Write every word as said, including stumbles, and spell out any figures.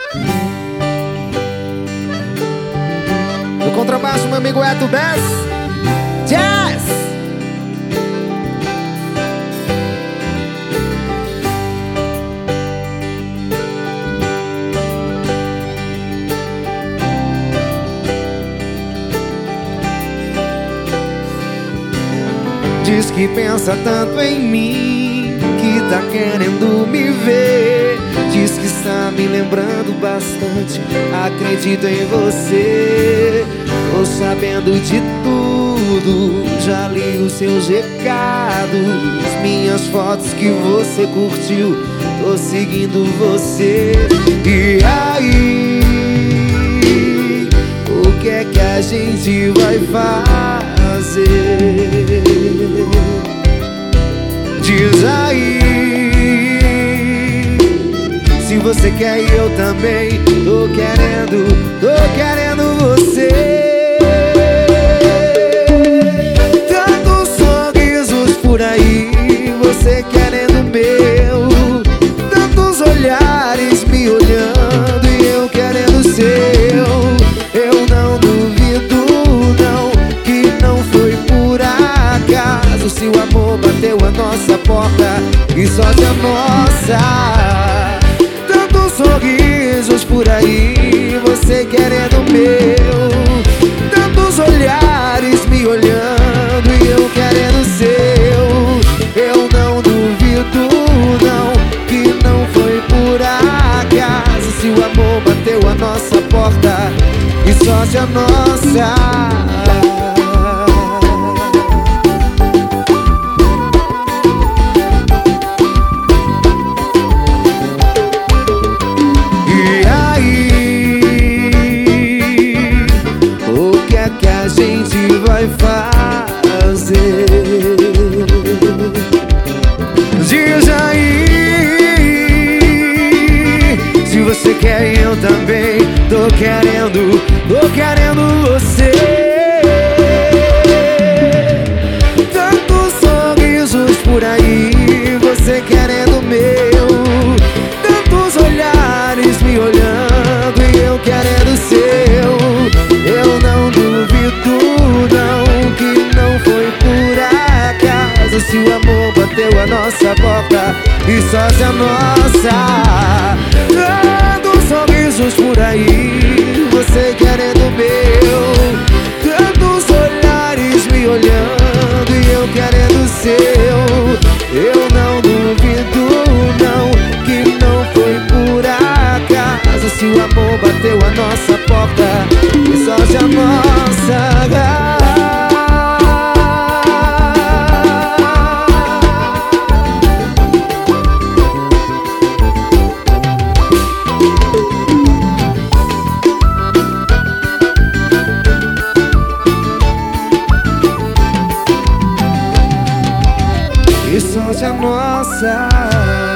No contrabaixo, meu amigo Eto Bess. Jazz! Diz que pensa tanto em mim, que tá querendo me ver. Diz que está me lembrando bastante, acredito em você. Tô sabendo de tudo, já li os seus recados, minhas fotos que você curtiu, tô seguindo você. E aí, o que é que a gente vai fazer? Diz aí, se você quer e eu também tô querendo, tô querendo você. Tantos sorrisos por aí, você querendo meu, tantos olhares me olhando e eu querendo seu. Eu não duvido não, que não foi por acaso, se o amor bateu a nossa porta e sorte a nossa. Tantos sorrisos por aí, você querendo meu, tantos olhares me olhando e eu querendo seu. Eu não duvido não, que não foi por acaso, se o amor bateu a nossa porta e sorte a nossa. Vai fazer? Diz aí, se você quer eu também tô querendo, tô querendo você. Tantos sorrisos por aí, você querendo meu, tantos olhares me olhando e eu querendo seu. Eu não duvido não, que não foi por acaso, se o amor bateu a nossa porta e sorte a nossa. Tantos sorrisos por aí, você querendo meu, tantos olhares me olhando e eu querendo seu. Eu não duvido não, que não foi por acaso, se o amor bateu a nossa porta e sorte a nossa. E sorte a nossa.